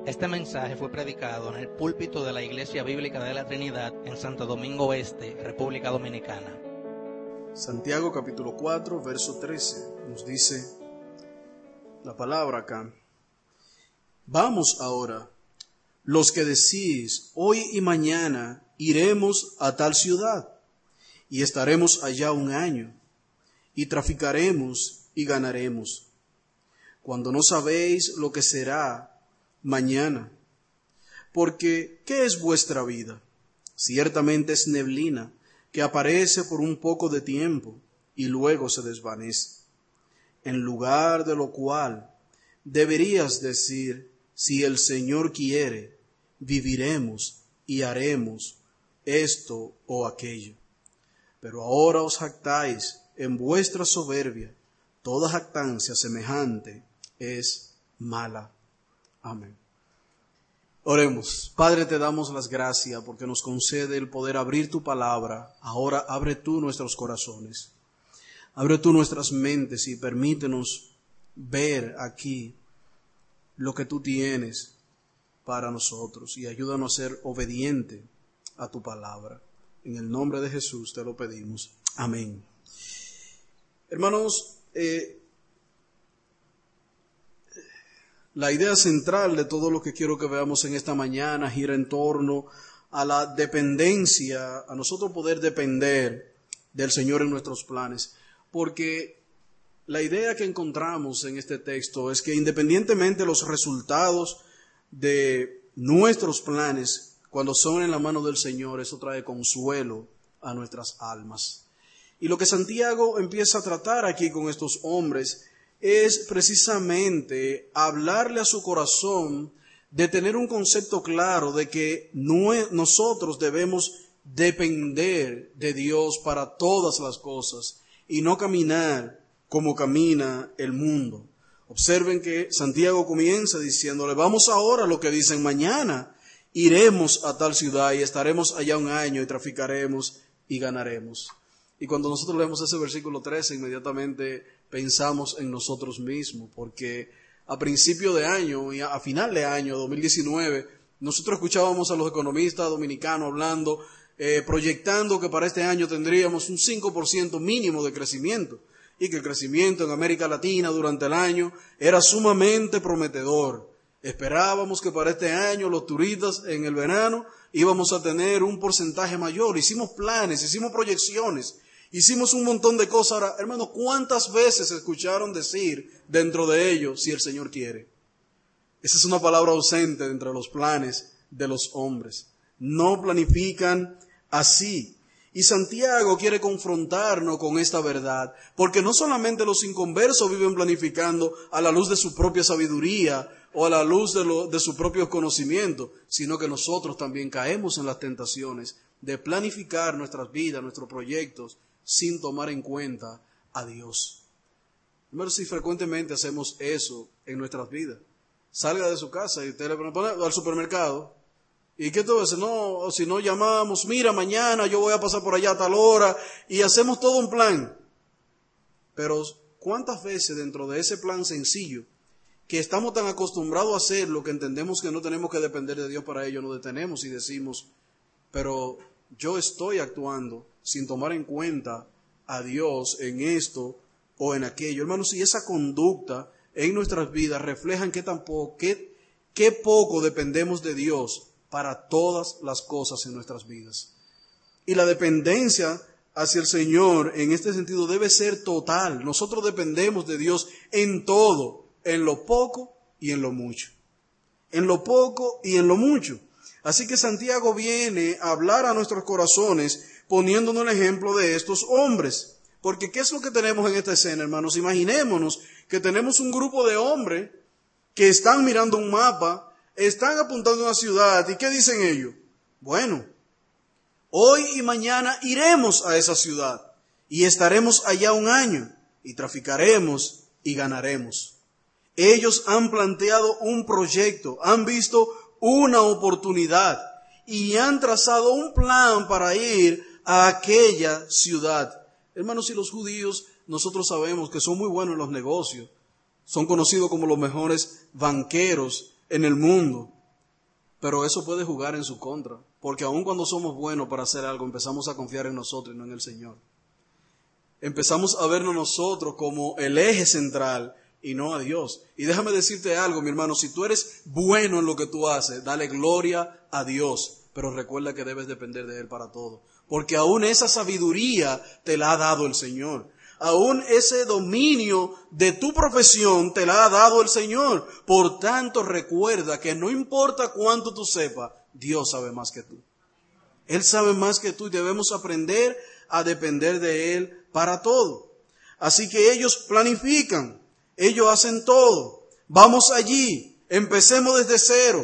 Este mensaje fue predicado en el púlpito de la Iglesia Bíblica de la Trinidad en Santo Domingo Este, República Dominicana. Santiago capítulo 4, verso 13, nos dice la palabra acá. Vamos ahora, los que decís, hoy y mañana iremos a tal ciudad, y estaremos allá un año, y traficaremos y ganaremos, cuando no sabéis lo que será mañana. Porque, ¿qué es vuestra vida? Ciertamente es neblina, que aparece por un poco de tiempo y luego se desvanece. En lugar de lo cual, deberías decir, si el Señor quiere, viviremos y haremos esto o aquello. Pero ahora os jactáis en vuestra soberbia. Toda jactancia semejante es mala. Amén. Oremos. Padre, te damos las gracias porque nos concede el poder abrir tu palabra. Ahora abre tú nuestros corazones. Abre tú nuestras mentes y permítenos ver aquí lo que tú tienes para nosotros y ayúdanos a ser obediente a tu palabra. En el nombre de Jesús te lo pedimos. Amén. Hermanos, la idea central de todo lo que quiero que veamos en esta mañana gira en torno a la dependencia, a nosotros poder depender del Señor en nuestros planes. Porque la idea que encontramos en este texto es que independientemente de los resultados de nuestros planes, cuando son en la mano del Señor, eso trae consuelo a nuestras almas. Y lo que Santiago empieza a tratar aquí con estos hombres es precisamente hablarle a su corazón de tener un concepto claro de que nosotros debemos depender de Dios para todas las cosas y no caminar como camina el mundo. Observen que Santiago comienza diciéndole, vamos ahora a lo que dicen mañana, iremos a tal ciudad y estaremos allá un año y traficaremos y ganaremos. Y cuando nosotros leemos ese versículo 13, inmediatamente pensamos en nosotros mismos, porque a principio de año y a final de año 2019, nosotros escuchábamos a los economistas dominicanos hablando, proyectando que para este año tendríamos un 5% mínimo de crecimiento, y que el crecimiento en América Latina durante el año era sumamente prometedor. Esperábamos que para este año los turistas en el verano íbamos a tener un porcentaje mayor. Hicimos planes, hicimos proyecciones, hicimos un montón de cosas. Ahora, hermanos, ¿cuántas veces escucharon decir dentro de ellos, si el Señor quiere? Esa es una palabra ausente dentro de los planes de los hombres. No planifican así. Y Santiago quiere confrontarnos con esta verdad, porque no solamente los inconversos viven planificando a la luz de su propia sabiduría o a la luz de su propio conocimiento, sino que nosotros también caemos en las tentaciones de planificar nuestras vidas, nuestros proyectos, sin tomar en cuenta a Dios. Pero si frecuentemente hacemos eso en nuestras vidas, salga de su casa y usted le pone al supermercado, ¿y qué te va a decir? No, si no llamamos, mira, mañana yo voy a pasar por allá a tal hora, y hacemos todo un plan. Pero ¿cuántas veces dentro de ese plan sencillo, que estamos tan acostumbrados a hacerlo, que entendemos que no tenemos que depender de Dios para ello, nos detenemos y decimos, pero yo estoy actuando sin tomar en cuenta a Dios en esto o en aquello? Hermanos, si esa conducta en nuestras vidas reflejan qué poco dependemos de Dios para todas las cosas en nuestras vidas. Y la dependencia hacia el Señor en este sentido debe ser total. Nosotros dependemos de Dios en todo, en lo poco y en lo mucho. En lo poco y en lo mucho. Así que Santiago viene a hablar a nuestros corazones poniéndonos el ejemplo de estos hombres. Porque ¿qué es lo que tenemos en esta escena, hermanos? Imaginémonos que tenemos un grupo de hombres que están mirando un mapa, están apuntando a una ciudad, ¿y qué dicen ellos? Bueno, hoy y mañana iremos a esa ciudad y estaremos allá un año y traficaremos y ganaremos. Ellos han planteado un proyecto, han visto una oportunidad y han trazado un plan para ir a aquella ciudad. Hermanos, y los judíos, nosotros sabemos que son muy buenos en los negocios. Son conocidos como los mejores banqueros en el mundo, pero eso puede jugar en su contra, porque aun cuando somos buenos para hacer algo, empezamos a confiar en nosotros y no en el Señor. Empezamos a vernos nosotros como el eje central y no a Dios. Y déjame decirte algo, mi hermano, si tú eres bueno en lo que tú haces, dale gloria a Dios, pero recuerda que debes depender de Él para todo, porque aún esa sabiduría te la ha dado el Señor. Aún ese dominio de tu profesión te la ha dado el Señor. Por tanto, recuerda que no importa cuánto tú sepas, Dios sabe más que tú. Él sabe más que tú y debemos aprender a depender de Él para todo. Así que ellos planifican, ellos hacen todo. Vamos allí, empecemos desde cero.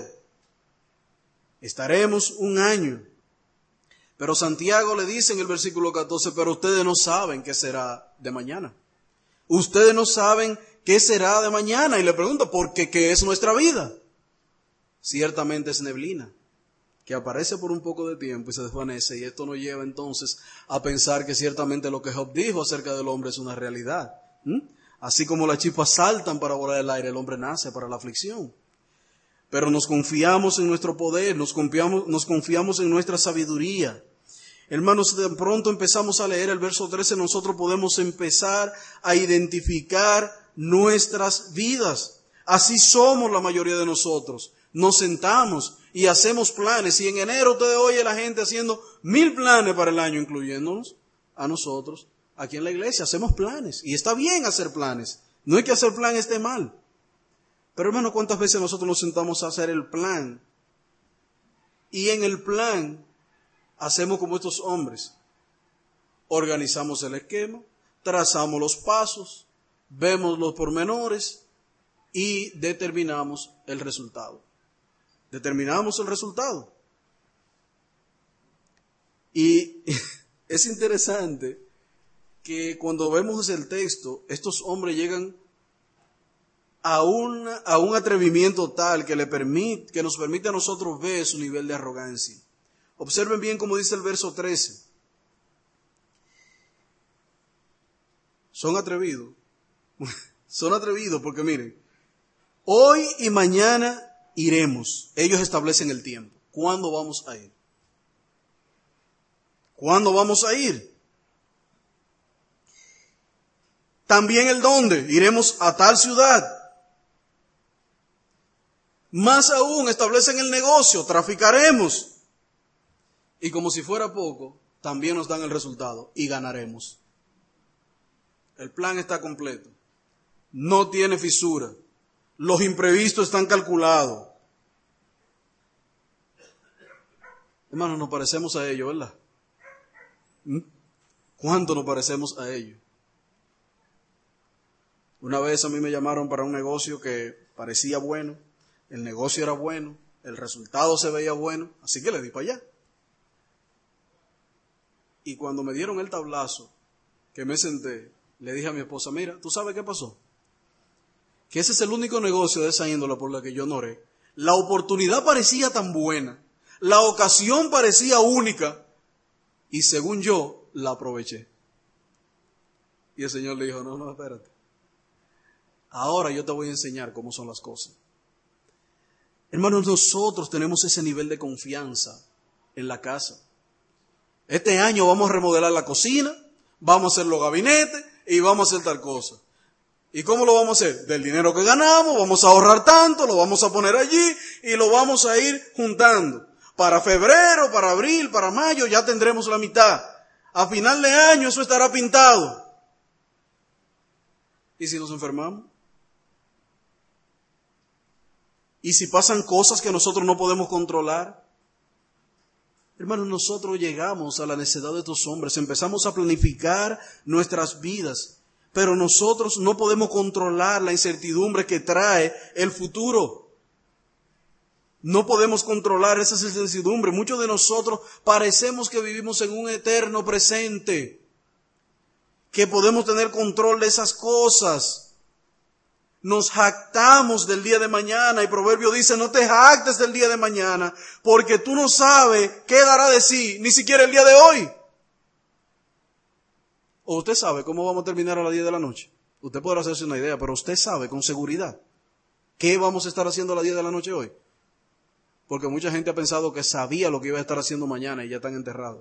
Estaremos un año. Pero Santiago le dice en el versículo 14, pero ustedes no saben qué será de mañana. Ustedes no saben qué será de mañana. Y le pregunto, ¿por qué? ¿Qué es nuestra vida? Ciertamente es neblina, que aparece por un poco de tiempo y se desvanece. Y esto nos lleva entonces a pensar que ciertamente lo que Job dijo acerca del hombre es una realidad. Así como las chispas saltan para volar el aire, el hombre nace para la aflicción. Pero nos confiamos en nuestro poder, nos confiamos en nuestra sabiduría. Hermanos, de pronto empezamos a leer el verso 13, nosotros podemos empezar a identificar nuestras vidas. Así somos la mayoría de nosotros. Nos sentamos y hacemos planes. Y en enero usted oye a la gente haciendo 1000 planes para el año, incluyéndonos a nosotros. Aquí en la iglesia hacemos planes. Y está bien hacer planes. No hay que hacer plan esté mal. Pero hermano, ¿cuántas veces nosotros nos sentamos a hacer el plan? Y en el plan hacemos como estos hombres. Organizamos el esquema, trazamos los pasos, vemos los pormenores y determinamos el resultado. Determinamos el resultado. Y es interesante que cuando vemos el texto, estos hombres llegan a un atrevimiento tal que nos permite a nosotros ver su nivel de arrogancia. Observen bien cómo dice el verso 13. Son atrevidos. Son atrevidos porque miren, hoy y mañana iremos. Ellos establecen el tiempo. ¿Cuándo vamos a ir? ¿Cuándo vamos a ir? También el dónde. Iremos a tal ciudad. Más aún, establecen el negocio, traficaremos. Y como si fuera poco, también nos dan el resultado y ganaremos. El plan está completo. No tiene fisura. Los imprevistos están calculados. Hermanos, nos parecemos a ellos, ¿verdad? ¿Cuánto nos parecemos a ellos? Una vez a mí me llamaron para un negocio que parecía bueno. El negocio era bueno, el resultado se veía bueno, así que le di para allá. Y cuando me dieron el tablazo, que me senté, le dije a mi esposa, mira, ¿tú sabes qué pasó? Que ese es el único negocio de esa índole por la que yo no oré. La oportunidad parecía tan buena, la ocasión parecía única, y según yo, la aproveché. Y el Señor le dijo, no, espérate. Ahora yo te voy a enseñar cómo son las cosas. Hermanos, nosotros tenemos ese nivel de confianza en la casa. Este año vamos a remodelar la cocina, vamos a hacer los gabinetes y vamos a hacer tal cosa. ¿Y cómo lo vamos a hacer? Del dinero que ganamos, vamos a ahorrar tanto, lo vamos a poner allí y lo vamos a ir juntando. Para febrero, para abril, para mayo ya tendremos la mitad. A final de año eso estará pintado. ¿Y si nos enfermamos? ¿Y si pasan cosas que nosotros no podemos controlar? Hermanos, nosotros llegamos a la necedad de estos hombres, empezamos a planificar nuestras vidas, pero nosotros no podemos controlar la incertidumbre que trae el futuro. No podemos controlar esa incertidumbre. Muchos de nosotros parecemos que vivimos en un eterno presente, que podemos tener control de esas cosas. Nos jactamos del día de mañana y Proverbio dice, no te jactes del día de mañana, porque tú no sabes qué dará de sí, ni siquiera el día de hoy. O usted sabe cómo vamos a terminar a las 10 de la noche. Usted podrá hacerse una idea, pero usted sabe con seguridad. ¿Qué vamos a estar haciendo a las 10 de la noche hoy? Porque mucha gente ha pensado que sabía lo que iba a estar haciendo mañana y ya están enterrados.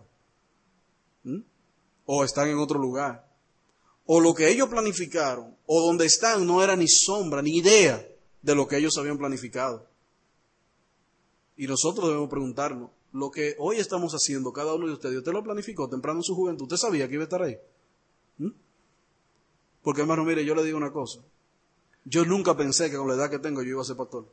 O están en otro lugar. O lo que ellos planificaron, o donde están, no era ni sombra, ni idea de lo que ellos habían planificado. Y nosotros debemos preguntarnos, lo que hoy estamos haciendo, cada uno de ustedes, ¿usted lo planificó temprano en su juventud? ¿Usted sabía que iba a estar ahí? Porque hermano, mire, yo le digo una cosa. Yo nunca pensé que con la edad que tengo yo iba a ser pastor.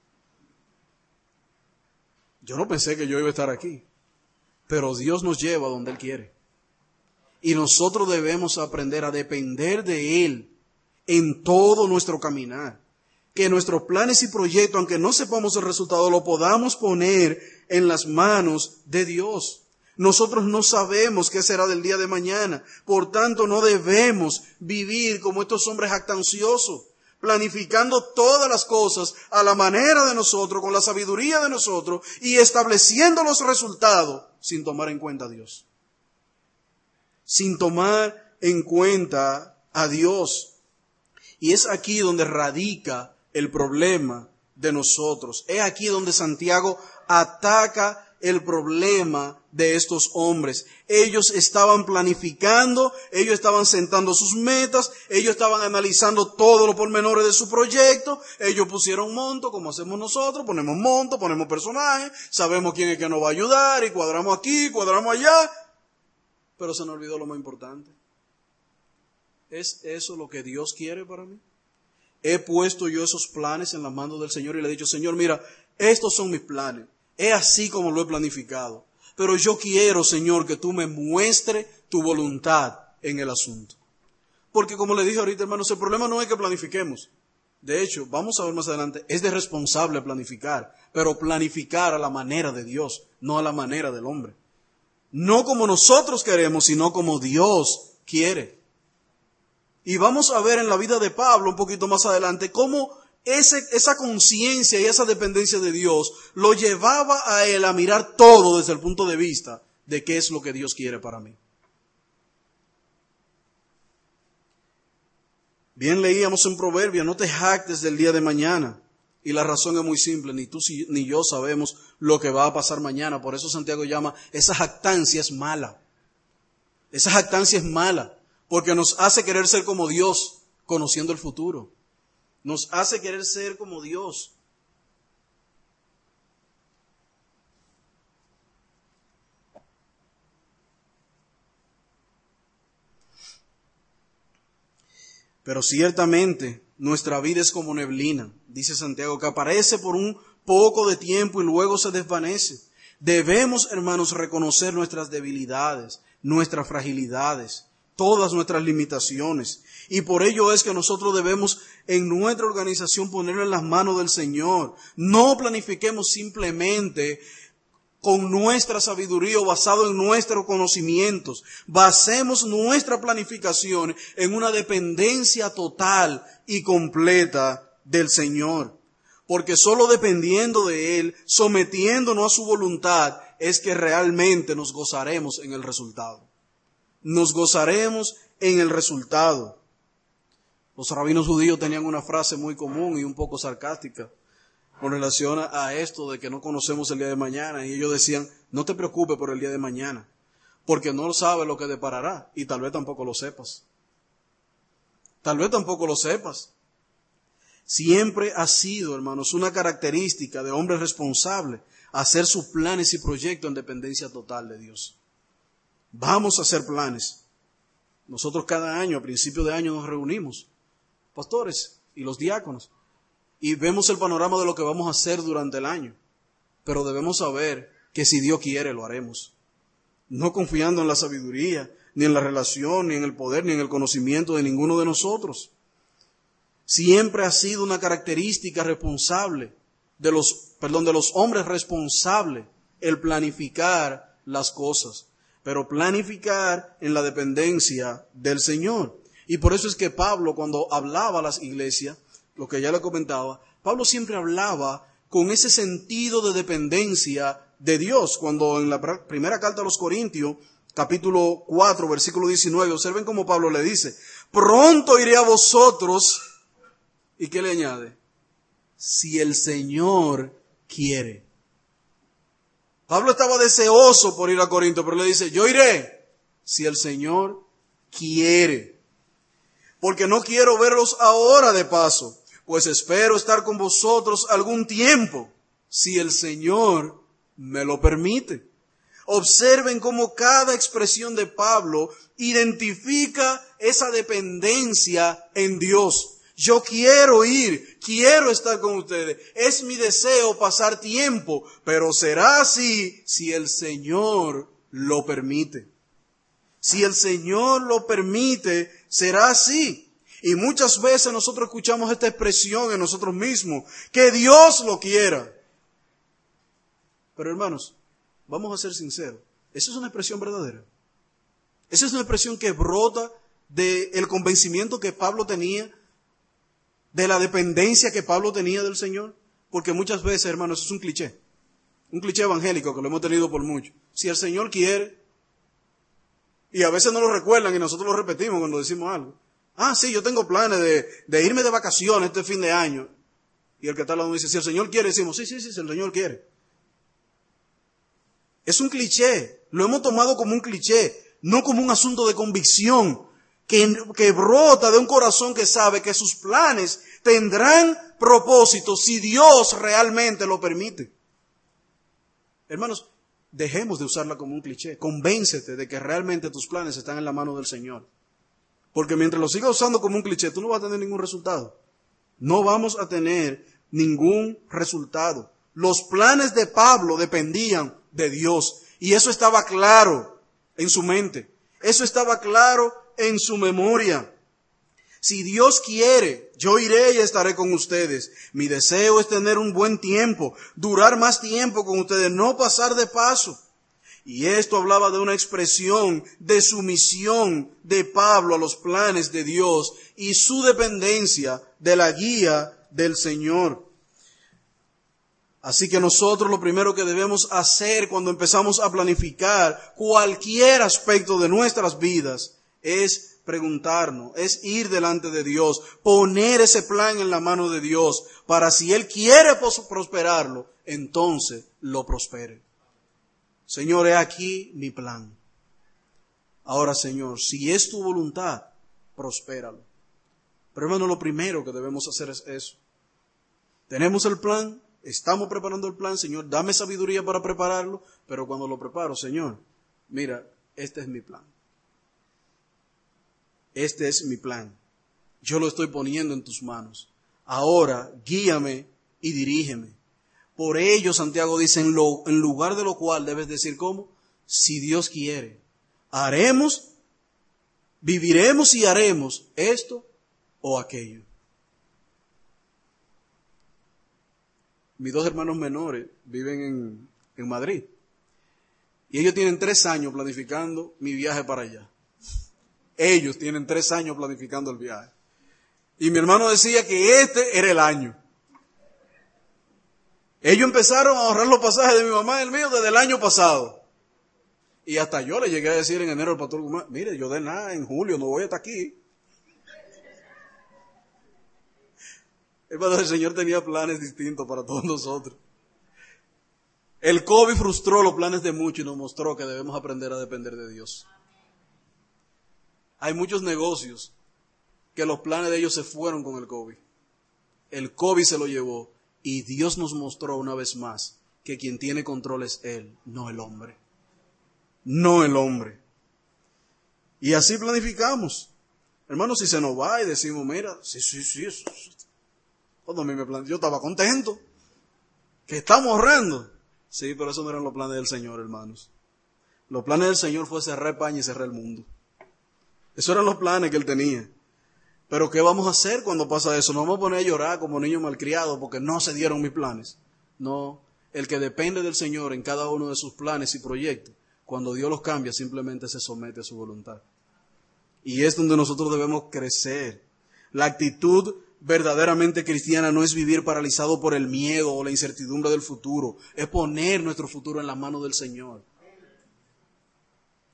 Yo no pensé que yo iba a estar aquí. Pero Dios nos lleva donde Él quiere. Y nosotros debemos aprender a depender de Él en todo nuestro caminar. Que nuestros planes y proyectos, aunque no sepamos el resultado, lo podamos poner en las manos de Dios. Nosotros no sabemos qué será del día de mañana. Por tanto, no debemos vivir como estos hombres jactanciosos, planificando todas las cosas a la manera de nosotros, con la sabiduría de nosotros, y estableciendo los resultados sin tomar en cuenta a Dios. Sin tomar en cuenta a Dios. Y es aquí donde radica el problema de nosotros. Es aquí donde Santiago ataca el problema de estos hombres. Ellos estaban planificando, ellos estaban sentando sus metas, ellos estaban analizando todos los pormenores de su proyecto, ellos pusieron monto, como hacemos nosotros, ponemos monto, ponemos personajes, sabemos quién es que nos va a ayudar, y cuadramos aquí, cuadramos allá, pero se nos olvidó lo más importante. ¿Es eso lo que Dios quiere para mí? He puesto yo esos planes en las manos del Señor y le he dicho, Señor, mira, estos son mis planes. Es así como lo he planificado. Pero yo quiero, Señor, que tú me muestres tu voluntad en el asunto. Porque como le dije ahorita, hermanos, el problema no es que planifiquemos. De hecho, vamos a ver más adelante, es de responsable planificar. Pero planificar a la manera de Dios, no a la manera del hombre. No como nosotros queremos, sino como Dios quiere. Y vamos a ver en la vida de Pablo un poquito más adelante cómo esa conciencia y esa dependencia de Dios lo llevaba a él a mirar todo desde el punto de vista de qué es lo que Dios quiere para mí. Bien leíamos en Proverbios, no te jactes del día de mañana. Y la razón es muy simple, ni tú ni yo sabemos lo que va a pasar mañana. Por eso Santiago llama, esa jactancia es mala. Esa jactancia es mala, porque nos hace querer ser como Dios, conociendo el futuro. Nos hace querer ser como Dios. Pero ciertamente nuestra vida es como neblina, dice Santiago, que aparece por un poco de tiempo y luego se desvanece. Debemos, hermanos, reconocer nuestras debilidades, nuestras fragilidades, todas nuestras limitaciones. Y por ello es que nosotros debemos en nuestra organización ponerlo en las manos del Señor. No planifiquemos simplemente con nuestra sabiduría o basado en nuestros conocimientos. Basemos nuestra planificación en una dependencia total y completa del Señor. Porque solo dependiendo de Él, sometiéndonos a su voluntad, es que realmente nos gozaremos en el resultado. Nos gozaremos en el resultado. Los rabinos judíos tenían una frase muy común y un poco sarcástica con relación a esto de que no conocemos el día de mañana. Y ellos decían, no te preocupes por el día de mañana, porque no sabes lo que deparará y tal vez tampoco lo sepas. Tal vez tampoco lo sepas. Siempre ha sido, hermanos, una característica de hombres responsables hacer sus planes y proyectos en dependencia total de Dios. Vamos a hacer planes. Nosotros cada año, a principio de año, nos reunimos, pastores y los diáconos, y vemos el panorama de lo que vamos a hacer durante el año. Pero debemos saber que si Dios quiere, lo haremos. No confiando en la sabiduría, ni en la relación, ni en el poder, ni en el conocimiento de ninguno de nosotros. Siempre ha sido una característica responsable de los hombres responsables el planificar las cosas. Pero planificar en la dependencia del Señor. Y por eso es que Pablo, cuando hablaba a las iglesias, lo que ya le comentaba, Pablo siempre hablaba con ese sentido de dependencia de Dios. Cuando en la primera carta a los Corintios, capítulo 4, versículo 19, observen cómo Pablo le dice, pronto iré a vosotros, ¿y qué le añade? si el Señor quiere. Pablo estaba deseoso por ir a Corinto, pero le dice, yo iré si el Señor quiere. Porque no quiero verlos ahora de paso, pues espero estar con vosotros algún tiempo, si el Señor me lo permite. Observen cómo cada expresión de Pablo identifica esa dependencia en Dios. Yo quiero ir, quiero estar con ustedes. Es mi deseo pasar tiempo, pero será así si el Señor lo permite. Si el Señor lo permite, será así. Y muchas veces nosotros escuchamos esta expresión en nosotros mismos, que Dios lo quiera. Pero hermanos, vamos a ser sinceros, ¿eso es una expresión verdadera? ¿Esa es una expresión que brota del convencimiento que Pablo tenía, de la dependencia que Pablo tenía del Señor? Porque muchas veces, hermanos, eso es un cliché evangélico que lo hemos tenido por mucho. Si el Señor quiere, y a veces no lo recuerdan y nosotros lo repetimos cuando decimos algo. Ah, sí, yo tengo planes de irme de vacaciones este fin de año. Y el que está al lado dice, si el Señor quiere, decimos, sí, si el Señor quiere. Es un cliché, lo hemos tomado como un cliché, no como un asunto de convicción que brota de un corazón que sabe que sus planes tendrán propósito si Dios realmente lo permite. Hermanos, dejemos de usarla como un cliché, convéncete de que realmente tus planes están en la mano del Señor. Porque mientras lo sigas usando como un cliché, tú no vas a tener ningún resultado. No vamos a tener ningún resultado. Los planes de Pablo dependían de Dios. Y eso estaba claro en su mente. Eso estaba claro en su memoria. Si Dios quiere, yo iré y estaré con ustedes. Mi deseo es tener un buen tiempo, durar más tiempo con ustedes, no pasar de paso. Y esto hablaba de una expresión de sumisión de Pablo a los planes de Dios y su dependencia de la guía del Señor. Así que nosotros lo primero que debemos hacer cuando empezamos a planificar cualquier aspecto de nuestras vidas es preguntarnos, es ir delante de Dios, poner ese plan en la mano de Dios para si Él quiere prosperarlo, entonces lo prospere. Señor, he aquí mi plan. Ahora, Señor, si es tu voluntad, prospéralo. Pero hermano, lo primero que debemos hacer es eso. Tenemos el plan, estamos preparando el plan, Señor, dame sabiduría para prepararlo, pero cuando lo preparo, Señor, mira, este es mi plan. Este es mi plan. Yo lo estoy poniendo en tus manos. Ahora, guíame y dirígeme. Por ello, Santiago dice, en lugar de lo cual debes decir, ¿cómo? Si Dios quiere, haremos, viviremos y haremos esto o aquello. Mis dos hermanos menores viven en Madrid. Y ellos tienen 3 años planificando mi viaje para allá. Ellos tienen 3 años planificando el viaje. Y mi hermano decía que este era el año. Ellos empezaron a ahorrar los pasajes de mi mamá y el mío desde el año pasado. Y hasta yo le llegué a decir en enero al pastor Guzmán, mire, yo de nada, en julio no voy hasta aquí. Hermano, el Señor tenía planes distintos para todos nosotros. El COVID frustró los planes de muchos y nos mostró que debemos aprender a depender de Dios. Hay muchos negocios que los planes de ellos se fueron con el COVID. El COVID se lo llevó. Y Dios nos mostró una vez más que quien tiene control es Él, no el hombre. No el hombre. Y así planificamos. Hermanos, si se nos va y decimos, mira, sí. Cuando a mí me planteó, yo estaba contento. Que estamos ahorrando. Sí, pero eso no eran los planes del Señor, hermanos. Los planes del Señor fue cerrar España y cerrar el mundo. Esos eran los planes que Él tenía. Pero ¿qué vamos a hacer cuando pasa eso? ¿Nos vamos a poner a llorar como niños malcriados porque no se dieron mis planes? No, el que depende del Señor en cada uno de sus planes y proyectos, cuando Dios los cambia, simplemente se somete a su voluntad. Y es donde nosotros debemos crecer. La actitud verdaderamente cristiana no es vivir paralizado por el miedo o la incertidumbre del futuro, es poner nuestro futuro en las manos del Señor.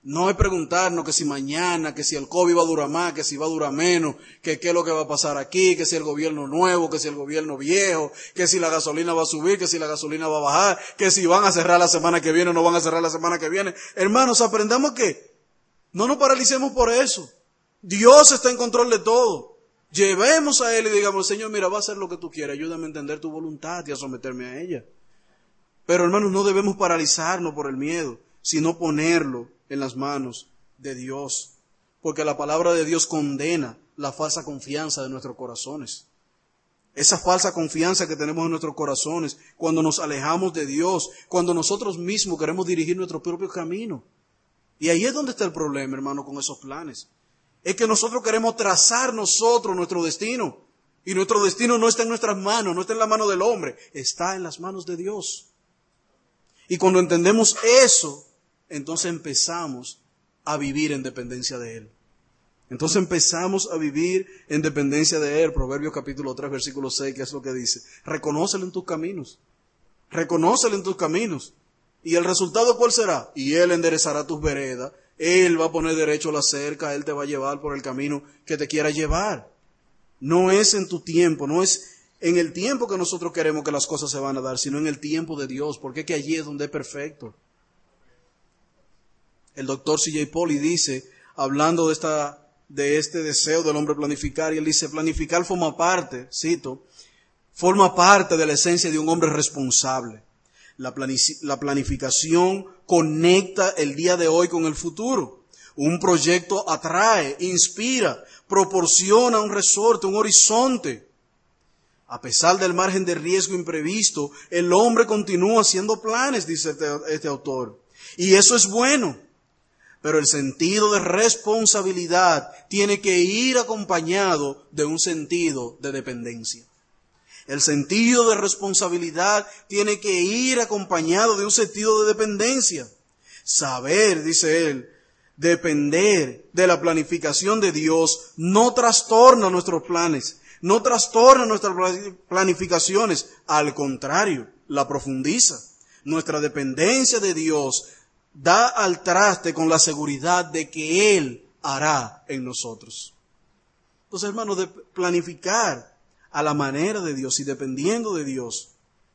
No es preguntarnos que si mañana, que si el COVID va a durar más, que si va a durar menos, que qué es lo que va a pasar aquí, que si el gobierno nuevo, que si el gobierno viejo, que si la gasolina va a subir, que si la gasolina va a bajar, que si van a cerrar la semana que viene o no van a cerrar la semana que viene. Hermanos, aprendamos que no nos paralicemos por eso. Dios está en control de todo. Llevemos a Él y digamos, Señor, mira, va a hacer lo que tú quieras, ayúdame a entender tu voluntad y a someterme a ella. Pero hermanos, no debemos paralizarnos por el miedo, sino ponerlo en las manos de Dios. Porque la palabra de Dios condena la falsa confianza de nuestros corazones. Esa falsa confianza que tenemos en nuestros corazones cuando nos alejamos de Dios, cuando nosotros mismos queremos dirigir nuestro propio camino. Y ahí es donde está el problema, hermano, con esos planes. Es que nosotros queremos trazar nosotros nuestro destino. Y nuestro destino no está en nuestras manos, no está en la mano del hombre, está en las manos de Dios. Y cuando entendemos eso, entonces empezamos a vivir en dependencia de Él. Entonces empezamos a vivir en dependencia de Él. Proverbios capítulo 3, versículo 6, que es lo que dice. Reconócelo en tus caminos. Reconócelo en tus caminos. ¿Y el resultado cuál será? Y Él enderezará tus veredas. Él va a poner derecho la cerca. Él te va a llevar por el camino que te quiera llevar. No es en tu tiempo, no es en el tiempo que nosotros queremos que las cosas se van a dar, sino en el tiempo de Dios, porque es que allí es donde es perfecto. El doctor C.J. Polly dice, hablando de este deseo del hombre planificar, y él dice, planificar forma parte, cito, forma parte de la esencia de un hombre responsable. La planificación conecta el día de hoy con el futuro. Un proyecto atrae, inspira, proporciona un resorte, un horizonte. A pesar del margen de riesgo imprevisto, el hombre continúa haciendo planes, dice este autor. Y eso es bueno. Pero el sentido de responsabilidad tiene que ir acompañado de un sentido de dependencia. El sentido de responsabilidad tiene que ir acompañado de un sentido de dependencia. Saber, dice él, depender de la planificación de Dios no trastorna nuestros planes, no trastorna nuestras planificaciones, al contrario, la profundiza. Nuestra dependencia de Dios da al traste con la seguridad de que Él hará en nosotros. Entonces, hermanos, de planificar a la manera de Dios y dependiendo de Dios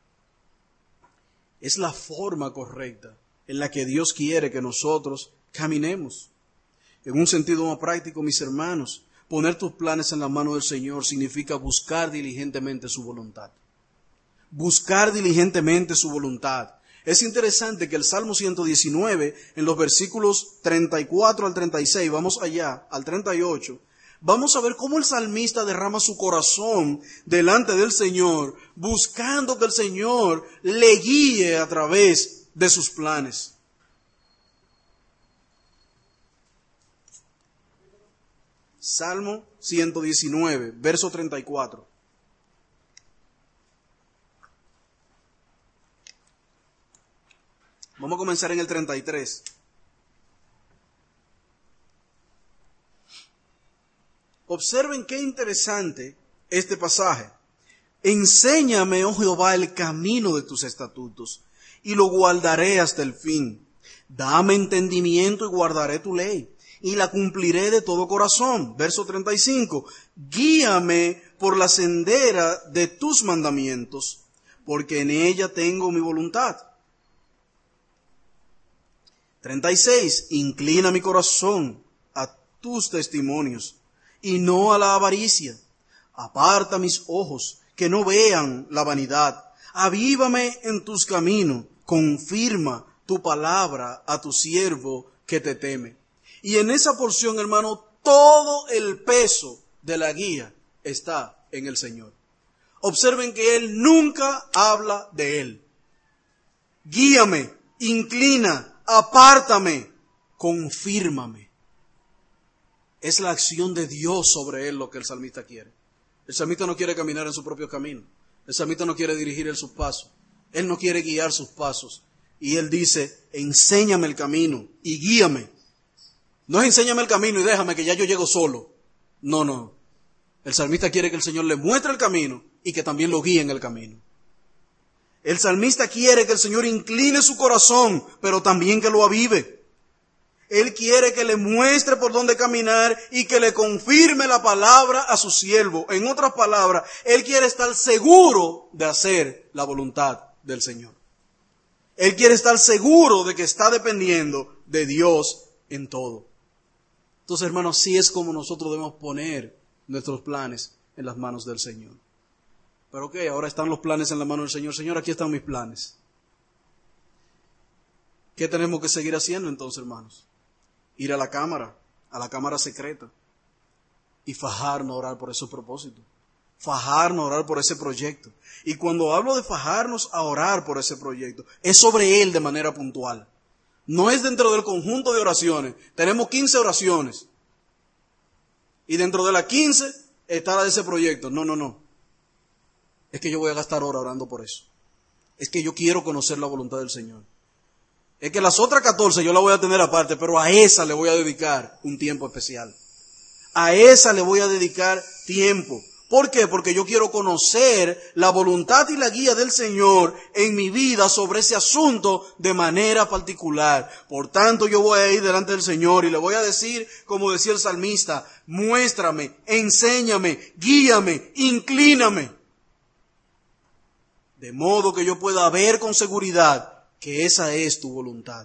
es la forma correcta en la que Dios quiere que nosotros caminemos. En un sentido más práctico, mis hermanos, poner tus planes en la mano del Señor significa buscar diligentemente su voluntad. Buscar diligentemente su voluntad. Es interesante que el Salmo 119, en los versículos 34 al 36, vamos allá, al 38, vamos a ver cómo el salmista derrama su corazón delante del Señor, buscando que el Señor le guíe a través de sus planes. Salmo 119, verso 34. Vamos a comenzar en el 33. Observen qué interesante este pasaje. Enséñame, oh Jehová, el camino de tus estatutos, y lo guardaré hasta el fin. Dame entendimiento y guardaré tu ley, y la cumpliré de todo corazón. Verso 35. Guíame por la sendera de tus mandamientos, porque en ella tengo mi voluntad. 36. Inclina mi corazón a tus testimonios y no a la avaricia. Aparta mis ojos que no vean la vanidad. Avívame en tus caminos. Confirma tu palabra a tu siervo que te teme. Y en esa porción, hermano, todo el peso de la guía está en el Señor. Observen que Él nunca habla de Él. Guíame, inclina, apártame, confírmame. Es la acción de Dios sobre él lo que el salmista quiere. El salmista no quiere caminar en su propio camino. El salmista no quiere dirigir en sus pasos. Él no quiere guiar sus pasos. Y él dice, enséñame el camino y guíame. No es enséñame el camino y déjame que ya yo llego solo. No. El salmista quiere que el Señor le muestre el camino y que también lo guíe en el camino. El salmista quiere que el Señor incline su corazón, pero también que lo avive. Él quiere que le muestre por dónde caminar y que le confirme la palabra a su siervo. En otras palabras, Él quiere estar seguro de hacer la voluntad del Señor. Él quiere estar seguro de que está dependiendo de Dios en todo. Entonces, hermanos, así es como nosotros debemos poner nuestros planes en las manos del Señor. Pero ok, ahora están los planes en la mano del Señor. Señor, aquí están mis planes. ¿Qué tenemos que seguir haciendo entonces, hermanos? Ir a la cámara secreta, y fajarnos a orar por esos propósitos. Fajarnos a orar por ese proyecto. Y cuando hablo de fajarnos a orar por ese proyecto, es sobre él de manera puntual. No es dentro del conjunto de oraciones. Tenemos 15 oraciones. Y dentro de las 15 está la de ese proyecto. No. Es que yo voy a gastar horas orando por eso. Es que yo quiero conocer la voluntad del Señor. Es que las otras 14 yo las voy a tener aparte, pero a esa le voy a dedicar un tiempo especial. A esa le voy a dedicar tiempo. ¿Por qué? Porque yo quiero conocer la voluntad y la guía del Señor en mi vida sobre ese asunto de manera particular. Por tanto, yo voy a ir delante del Señor y le voy a decir, como decía el salmista, muéstrame, enséñame, guíame, inclíname. De modo que yo pueda ver con seguridad que esa es tu voluntad.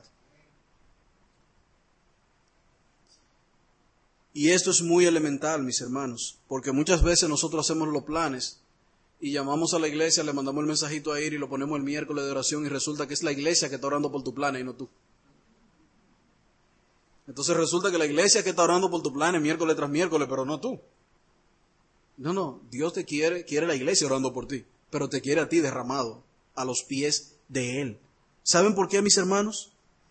Y esto es muy elemental, mis hermanos, porque muchas veces nosotros hacemos los planes y llamamos a la iglesia, le mandamos el mensajito a ir y lo ponemos el miércoles de oración y resulta que es la iglesia que está orando por tu plan y no tú. Entonces resulta que la iglesia que está orando por tu plan miércoles tras miércoles, pero no tú. No, Dios te quiere la iglesia orando por ti, pero te quiere a ti derramado a los pies de Él. ¿Saben por qué, mis hermanos?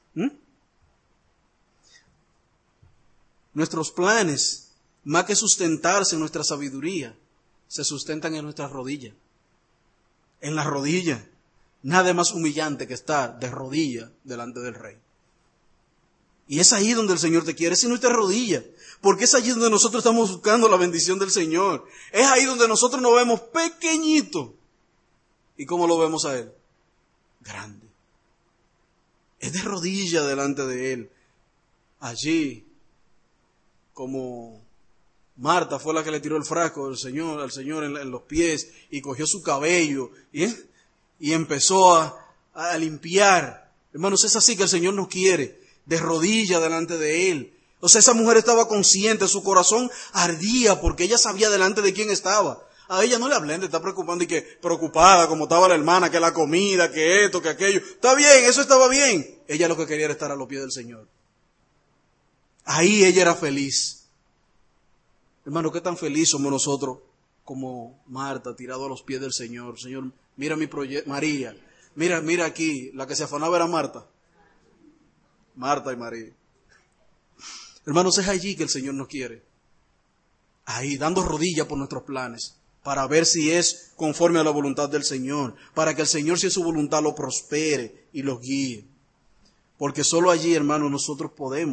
Nuestros planes, más que sustentarse en nuestra sabiduría, se sustentan en nuestras rodillas. En las rodillas. Nada más humillante que estar de rodillas delante del Rey. Y es ahí donde el Señor te quiere, es en nuestra rodilla. Porque es allí donde nosotros estamos buscando la bendición del Señor. Es ahí donde nosotros nos vemos pequeñitos. ¿Y cómo lo vemos a Él? Grande. Es de rodillas delante de Él. Allí, como Marta fue la que le tiró el frasco al Señor en los pies y cogió su cabello y empezó a limpiar. Hermanos, es así que el Señor nos quiere, de rodillas delante de Él. O sea, esa mujer estaba consciente, su corazón ardía porque ella sabía delante de quién estaba. A ella no le hablen de estar preocupando y que preocupada como estaba la hermana, que la comida, que esto, que aquello. Está bien, eso estaba bien. Ella lo que quería era estar a los pies del Señor. Ahí ella era feliz. Hermano, qué tan feliz somos nosotros como Marta, tirado a los pies del Señor. Señor, mira mi proyecto. María, mira aquí, la que se afanaba era Marta. Marta y María. Hermanos, es allí que el Señor nos quiere. Ahí, dando rodillas por nuestros planes, para ver si es conforme a la voluntad del Señor, para que el Señor, si es su voluntad, lo prospere y los guíe. Porque solo allí, hermanos, nosotros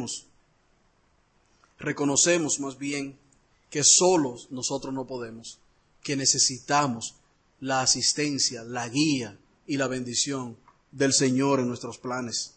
reconocemos más bien que solos nosotros no podemos, que necesitamos la asistencia, la guía y la bendición del Señor en nuestros planes.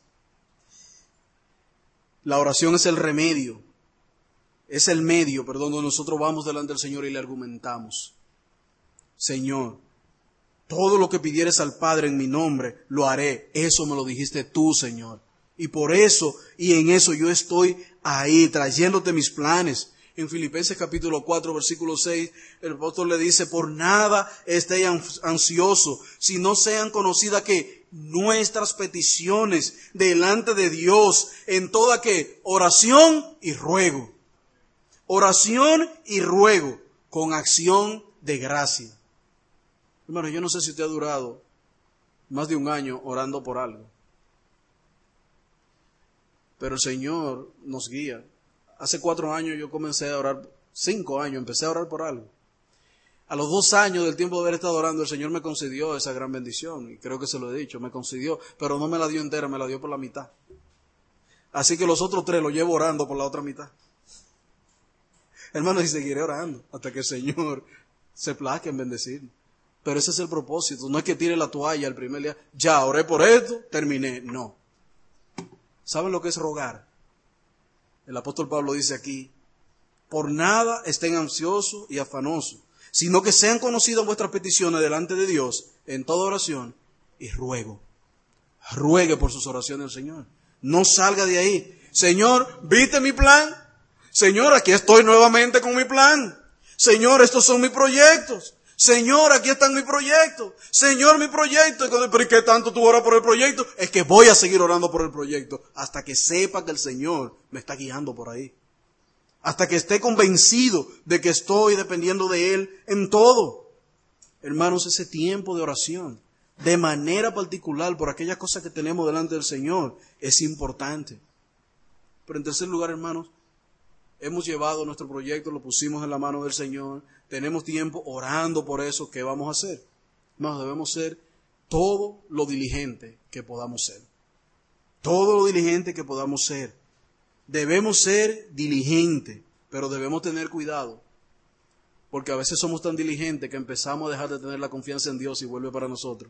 La oración es el remedio, es el medio, donde nosotros vamos delante del Señor y le argumentamos. Señor, todo lo que pidieres al Padre en mi nombre, lo haré. Eso me lo dijiste tú, Señor. Y por eso, y en eso yo estoy ahí, trayéndote mis planes. En Filipenses capítulo 4, versículo 6, el apóstol le dice, por nada estéis ansiosos, si no sean conocidas que nuestras peticiones delante de Dios, en toda que oración y ruego. Oración y ruego, con acción de gracia. Hermano, yo no sé si usted ha durado más de un año orando por algo. Pero el Señor nos guía. Hace 4 años yo comencé a orar, 5 años, empecé a orar por algo. A los 2 años del tiempo de haber estado orando, el Señor me concedió esa gran bendición. Y creo que se lo he dicho, me concedió, pero no me la dio entera, me la dio por la mitad. Así que los otros 3 los llevo orando por la otra mitad. Hermanos, y seguiré orando hasta que el Señor se plazca en bendecirme. Pero ese es el propósito. No es que tire la toalla el primer día. Ya, oré por esto, terminé. No. ¿Saben lo que es rogar? El apóstol Pablo dice aquí, por nada estén ansiosos y afanosos, sino que sean conocidas vuestras peticiones delante de Dios en toda oración y ruego. Ruegue por sus oraciones al Señor. No salga de ahí. Señor, ¿viste mi plan? Señor, aquí estoy nuevamente con mi plan. Señor, estos son mis proyectos. Señor, aquí están mis proyectos. Señor, mi proyecto. ¿Pero y qué tanto tú oras por el proyecto? Es que voy a seguir orando por el proyecto hasta que sepa que el Señor me está guiando por ahí. Hasta que esté convencido de que estoy dependiendo de Él en todo. Hermanos, ese tiempo de oración, de manera particular por aquellas cosas que tenemos delante del Señor, es importante. Pero en tercer lugar, hermanos, hemos llevado nuestro proyecto, lo pusimos en la mano del Señor, tenemos tiempo orando por eso. ¿Qué vamos a hacer? Hermanos, debemos ser todo lo diligente que podamos ser. Todo lo diligente que podamos ser. Debemos ser diligentes, pero debemos tener cuidado, porque a veces somos tan diligentes que empezamos a dejar de tener la confianza en Dios y vuelve para nosotros.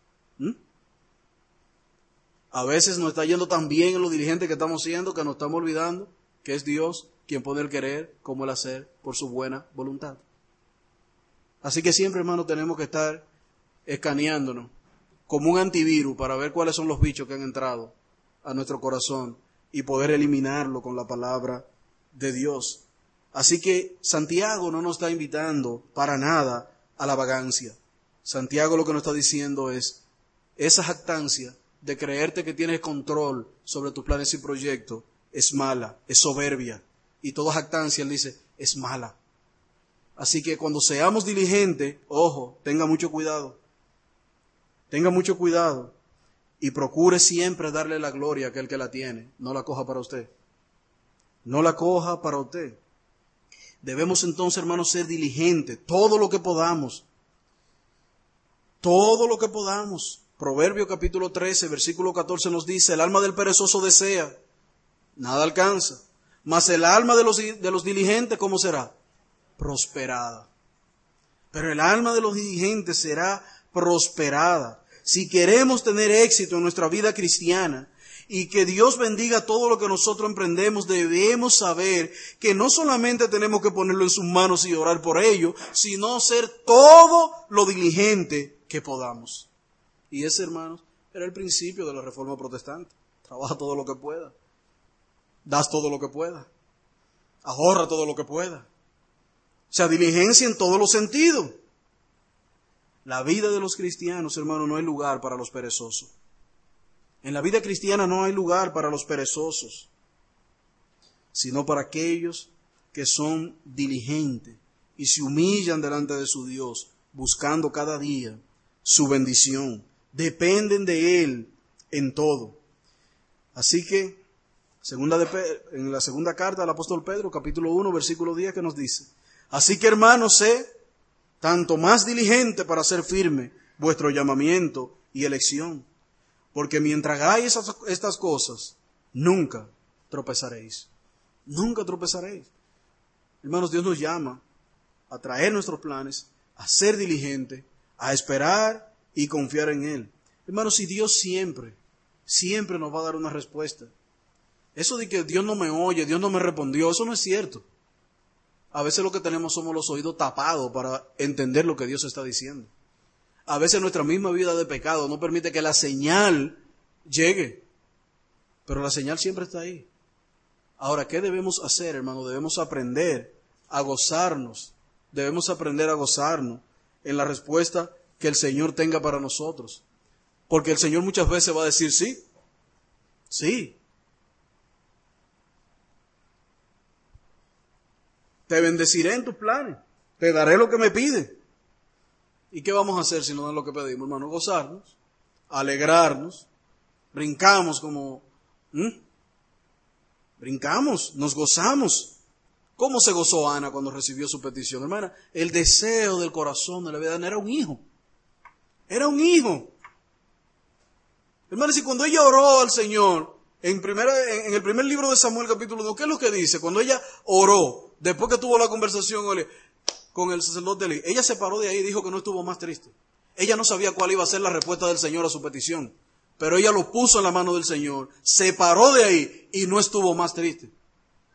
A veces nos está yendo tan bien en lo diligente que estamos siendo que nos estamos olvidando que es Dios quien pone el querer como el hacer por su buena voluntad. Así que siempre, hermano, tenemos que estar escaneándonos como un antivirus para ver cuáles son los bichos que han entrado a nuestro corazón y poder eliminarlo con la palabra de Dios. Así que Santiago no nos está invitando para nada a la vagancia. Santiago lo que nos está diciendo es esa jactancia de creerte que tienes control sobre tus planes y proyectos es mala, es soberbia. Y toda jactancia, él dice, es mala. Así que cuando seamos diligentes, ojo, tenga mucho cuidado. Tenga mucho cuidado. Y procure siempre darle la gloria a aquel que la tiene. No la coja para usted. No la coja para usted. Debemos entonces, hermanos, ser diligentes. Todo lo que podamos. Todo lo que podamos. Proverbio capítulo 13, versículo 14 nos dice, el alma del perezoso desea, nada alcanza. Mas el alma de los diligentes, ¿cómo será? Prosperada. Pero el alma de los diligentes será prosperada. Si queremos tener éxito en nuestra vida cristiana y que Dios bendiga todo lo que nosotros emprendemos, debemos saber que no solamente tenemos que ponerlo en sus manos y orar por ello, sino ser todo lo diligente que podamos. Y ese, hermanos, era el principio de la Reforma Protestante. Trabaja todo lo que pueda. Das todo lo que pueda. Ahorra todo lo que pueda. O sea, diligencia en todos los sentidos. La vida de los cristianos, hermano, no hay lugar para los perezosos. En la vida cristiana no hay lugar para los perezosos, sino para aquellos que son diligentes y se humillan delante de su Dios, buscando cada día su bendición. Dependen de Él en todo. Así que, en la segunda carta del apóstol Pedro, capítulo 1, versículo 10, que nos dice, así que, hermanos, sé tanto más diligente para hacer firme vuestro llamamiento y elección, porque mientras hagáis estas cosas, nunca tropezaréis. Nunca tropezaréis. Hermanos, Dios nos llama a traer nuestros planes, a ser diligentes, a esperar y confiar en Él. Hermanos, si Dios siempre nos va a dar una respuesta. Eso de que Dios no me oye, Dios no me respondió, eso no es cierto. A veces lo que tenemos somos los oídos tapados para entender lo que Dios está diciendo. A veces nuestra misma vida de pecado no permite que la señal llegue. Pero la señal siempre está ahí. Ahora, ¿qué debemos hacer, hermano? Debemos aprender a gozarnos. Debemos aprender a gozarnos en la respuesta que el Señor tenga para nosotros. Porque el Señor muchas veces va a decir sí. Sí. Te bendeciré en tus planes. Te daré lo que me pides. ¿Y qué vamos a hacer si no dan lo que pedimos, hermano? Gozarnos, alegrarnos, brincamos como... Brincamos, nos gozamos. ¿Cómo se gozó Ana cuando recibió su petición? Hermana, el deseo del corazón de la vida era un hijo. Era un hijo. Hermana, si cuando ella oró al Señor, en el primer libro de Samuel, capítulo 2, ¿qué es lo que dice? Cuando ella oró, después que tuvo la conversación con el sacerdote Elí, ella se paró de ahí y dijo que no estuvo más triste. Ella no sabía cuál iba a ser la respuesta del Señor a su petición, pero ella lo puso en la mano del Señor, se paró de ahí y no estuvo más triste.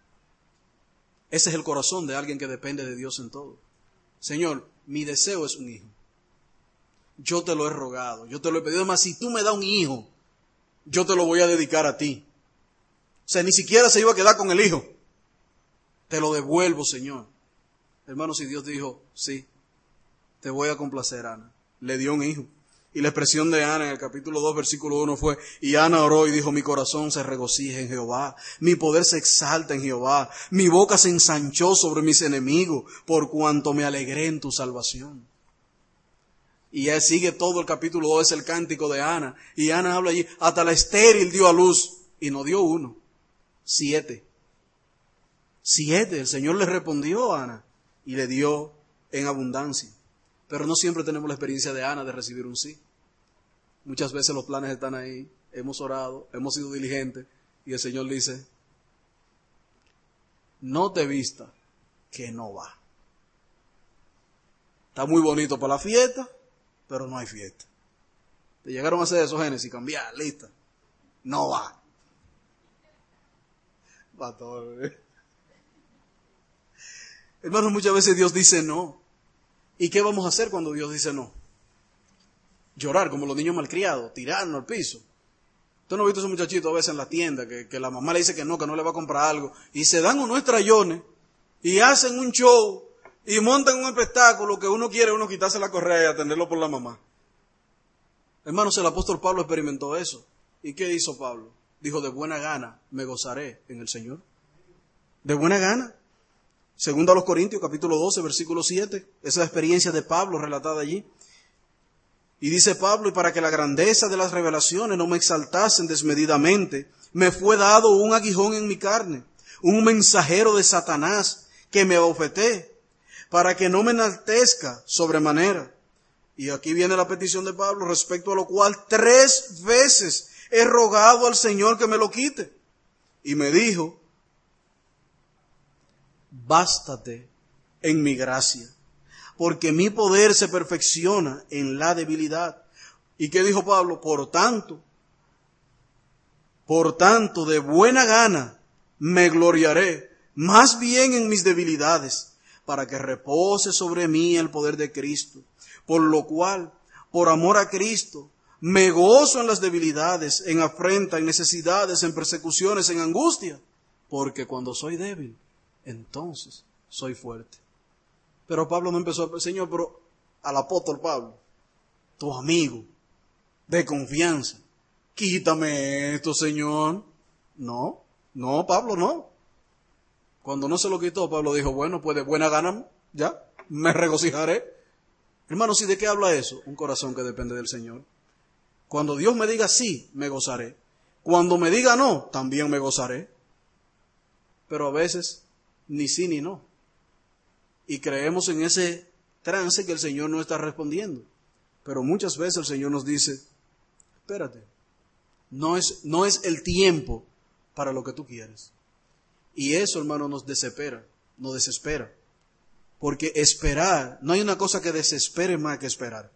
Ese es el corazón de alguien que depende de Dios en todo. Señor, mi deseo es un hijo. Yo te lo he rogado, yo te lo he pedido. Además, si tú me das un hijo, yo te lo voy a dedicar a ti. O sea, ni siquiera se iba a quedar con el hijo. Te lo devuelvo, Señor. Hermanos, y Dios dijo, sí, te voy a complacer, Ana. Le dio un hijo. Y la expresión de Ana en el capítulo 2, versículo 1 fue, y Ana oró y dijo, mi corazón se regocija en Jehová, mi poder se exalta en Jehová, mi boca se ensanchó sobre mis enemigos, por cuanto me alegré en tu salvación. Y ya sigue todo el capítulo 2, es el cántico de Ana. Y Ana habla allí, hasta la estéril dio a luz, y no dio uno, 7. 7, el Señor le respondió a Ana, y le dio en abundancia. Pero no siempre tenemos la experiencia de Ana de recibir un sí. Muchas veces los planes están ahí, hemos orado, hemos sido diligentes, y el Señor dice, no te vista, que no va. Está muy bonito para la fiesta, pero no hay fiesta. Te llegaron a hacer eso, Génesis, cambiar, lista. No va. Va todo. Hermanos, muchas veces Dios dice no. ¿Y qué vamos a hacer cuando Dios dice no? Llorar como los niños malcriados, tirarnos al piso. ¿Usted no ha visto a esos muchachitos a veces en la tienda que la mamá le dice que no le va a comprar algo? Y se dan unos estrellones y hacen un show y montan un espectáculo que uno quiere quitarse la correa y atenderlo por la mamá. Hermanos, el apóstol Pablo experimentó eso. ¿Y qué hizo Pablo? Dijo, de buena gana me gozaré en el Señor. De buena gana. Segundo a los Corintios, capítulo 12, versículo 7. Esa es la experiencia de Pablo relatada allí. Y dice Pablo, y para que la grandeza de las revelaciones no me exaltasen desmedidamente, me fue dado un aguijón en mi carne, un mensajero de Satanás que me abofeté, para que no me enaltezca sobremanera. Y aquí viene la petición de Pablo, respecto a lo cual 3 veces he rogado al Señor que me lo quite. Y me dijo, bástate en mi gracia, porque mi poder se perfecciona en la debilidad. ¿Y qué dijo Pablo? Por tanto, de buena gana me gloriaré, más bien en mis debilidades, para que repose sobre mí el poder de Cristo. Por lo cual, por amor a Cristo, me gozo en las debilidades, en afrenta, en necesidades, en persecuciones, en angustia, porque cuando soy débil, entonces soy fuerte. Pero Pablo no empezó a decir, Señor, pero al apóstol Pablo, tu amigo, de confianza, quítame esto, Señor. No, Pablo no. Cuando no se lo quitó, Pablo dijo, bueno, pues de buena gana, ya, me regocijaré. Hermanos, ¿y de qué habla eso? Un corazón que depende del Señor. Cuando Dios me diga sí, me gozaré. Cuando me diga no, también me gozaré. Pero a veces, ni sí ni no. Y creemos en ese trance que el Señor no está respondiendo. Pero muchas veces el Señor nos dice, espérate, no es el tiempo para lo que tú quieres. Y eso, hermano, nos desespera. Porque esperar, no hay una cosa que desespere más que esperar.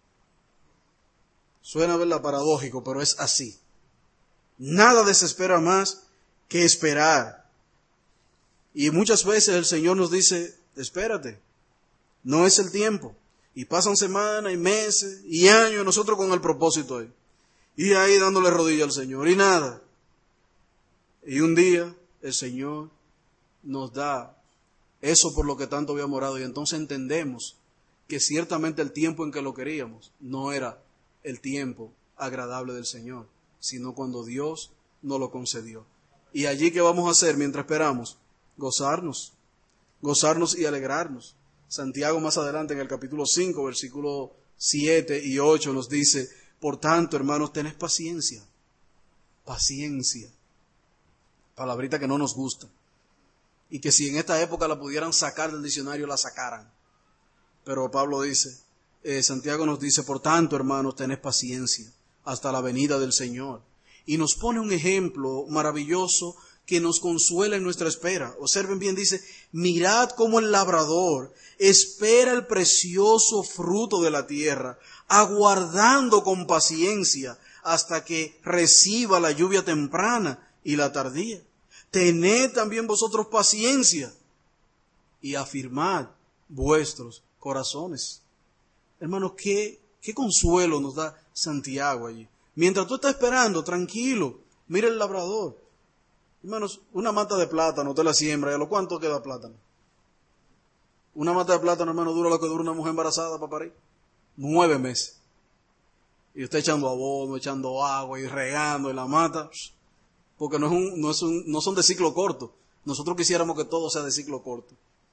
Suena, ¿verdad?, paradójico, pero es así. Nada desespera más que esperar. Y muchas veces el Señor nos dice, espérate, no es el tiempo. Y pasan semanas y meses y años nosotros con el propósito ahí. Y ahí dándole rodilla al Señor y nada. Y un día el Señor nos da eso por lo que tanto habíamos orado. Y entonces entendemos que ciertamente el tiempo en que lo queríamos no era el tiempo agradable del Señor, sino cuando Dios nos lo concedió. Y allí, ¿qué vamos a hacer mientras esperamos? Gozarnos y alegrarnos. Santiago más adelante en el capítulo 5, versículos 7 y 8 nos dice, por tanto, hermanos, tened paciencia. Paciencia. Palabrita que no nos gusta. Y que si en esta época la pudieran sacar del diccionario, la sacaran. Pero Pablo dice, Santiago nos dice, por tanto, hermanos, tened paciencia hasta la venida del Señor. Y nos pone un ejemplo maravilloso que nos consuela en nuestra espera. Observen bien, dice, mirad cómo el labrador espera el precioso fruto de la tierra, aguardando con paciencia hasta que reciba la lluvia temprana y la tardía. Tened también vosotros paciencia y afirmad vuestros corazones. Hermanos, qué consuelo nos da Santiago allí. Mientras tú estás esperando, tranquilo, mira el labrador. Hermanos, una mata de plátano, usted la siembra, ¿y a lo cuánto queda plátano? Una mata de plátano, hermano, dura lo que dura una mujer embarazada para parir. 9 meses. Y usted echando abono, echando agua y regando en la mata, porque no son de ciclo corto. Nosotros quisiéramos que todo sea de ciclo corto.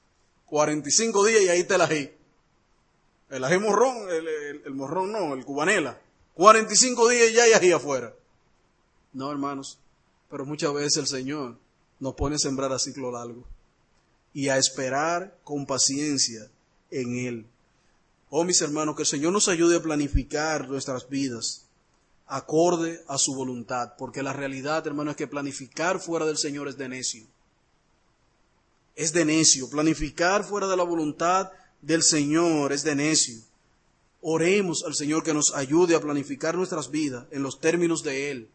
45 días y ahí está el ají. El ají morrón, el morrón no, el cubanela. 45 días y ya hay ají afuera. No, hermanos, pero muchas veces el Señor nos pone a sembrar a ciclo largo y a esperar con paciencia en Él. Oh, mis hermanos, que el Señor nos ayude a planificar nuestras vidas acorde a su voluntad, porque la realidad, hermano, es que planificar fuera del Señor es de necio. Es de necio. Planificar fuera de la voluntad del Señor es de necio. Oremos al Señor que nos ayude a planificar nuestras vidas en los términos de Él.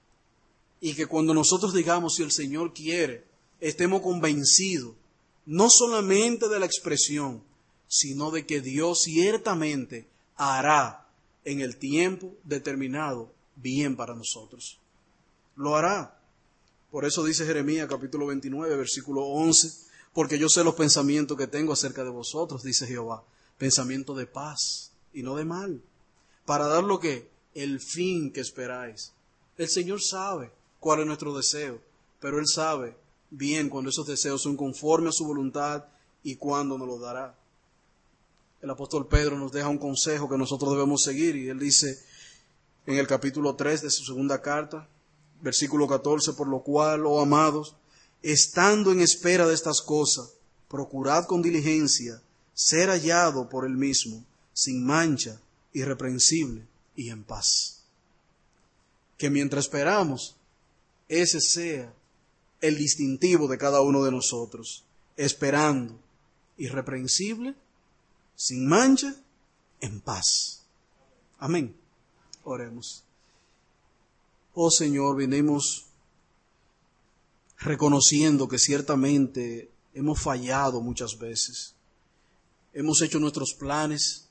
Y que cuando nosotros digamos si el Señor quiere, estemos convencidos, no solamente de la expresión, sino de que Dios ciertamente hará en el tiempo determinado bien para nosotros. Lo hará. Por eso dice Jeremías capítulo 29, versículo 11, porque yo sé los pensamientos que tengo acerca de vosotros, dice Jehová, pensamiento de paz y no de mal, para dar lo que, el fin que esperáis. El Señor sabe cuál es nuestro deseo, pero Él sabe bien cuando esos deseos son conformes a su voluntad y cuándo nos lo dará. El apóstol Pedro nos deja un consejo que nosotros debemos seguir y él dice en el capítulo 3 de su segunda carta, versículo 14, por lo cual, oh amados, estando en espera de estas cosas, procurad con diligencia ser hallado por Él mismo, sin mancha, irreprensible y en paz. Que mientras esperamos, ese sea el distintivo de cada uno de nosotros, esperando, irreprensible, sin mancha, en paz. Amén. Oremos. Oh Señor, venimos reconociendo que ciertamente hemos fallado muchas veces. Hemos hecho nuestros planes,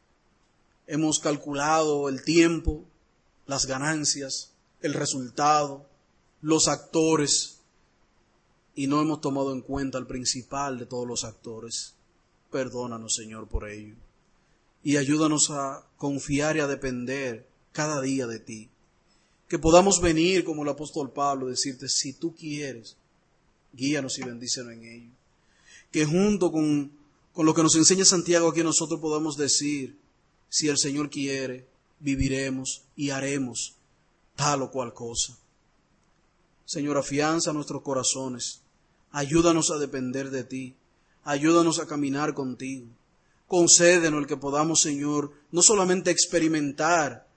hemos calculado el tiempo, las ganancias, el resultado, los actores, y no hemos tomado en cuenta al principal de todos los actores. Perdónanos, Señor, por ello. Y ayúdanos a confiar y a depender cada día de ti. Que podamos venir como el apóstol Pablo, decirte, si tú quieres, guíanos y bendícenos en ello. Que junto con lo que nos enseña Santiago aquí nosotros podamos decir, si el Señor quiere, viviremos y haremos tal o cual cosa. Señor, afianza nuestros corazones. Ayúdanos a depender de ti. Ayúdanos a caminar contigo. Concédenos el que podamos, Señor, no solamente experimentar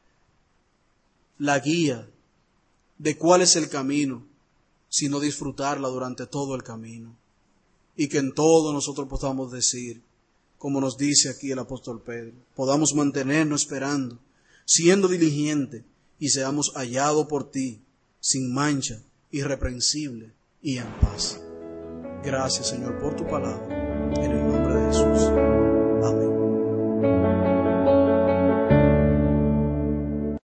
la guía de cuál es el camino, sino disfrutarla durante todo el camino. Y que en todo nosotros podamos decir, como nos dice aquí el apóstol Pedro, podamos mantenernos esperando, siendo diligentes, y seamos hallados por ti, sin mancha, irreprensible y en paz. Gracias, Señor, por tu palabra. En el nombre de Jesús. Amén.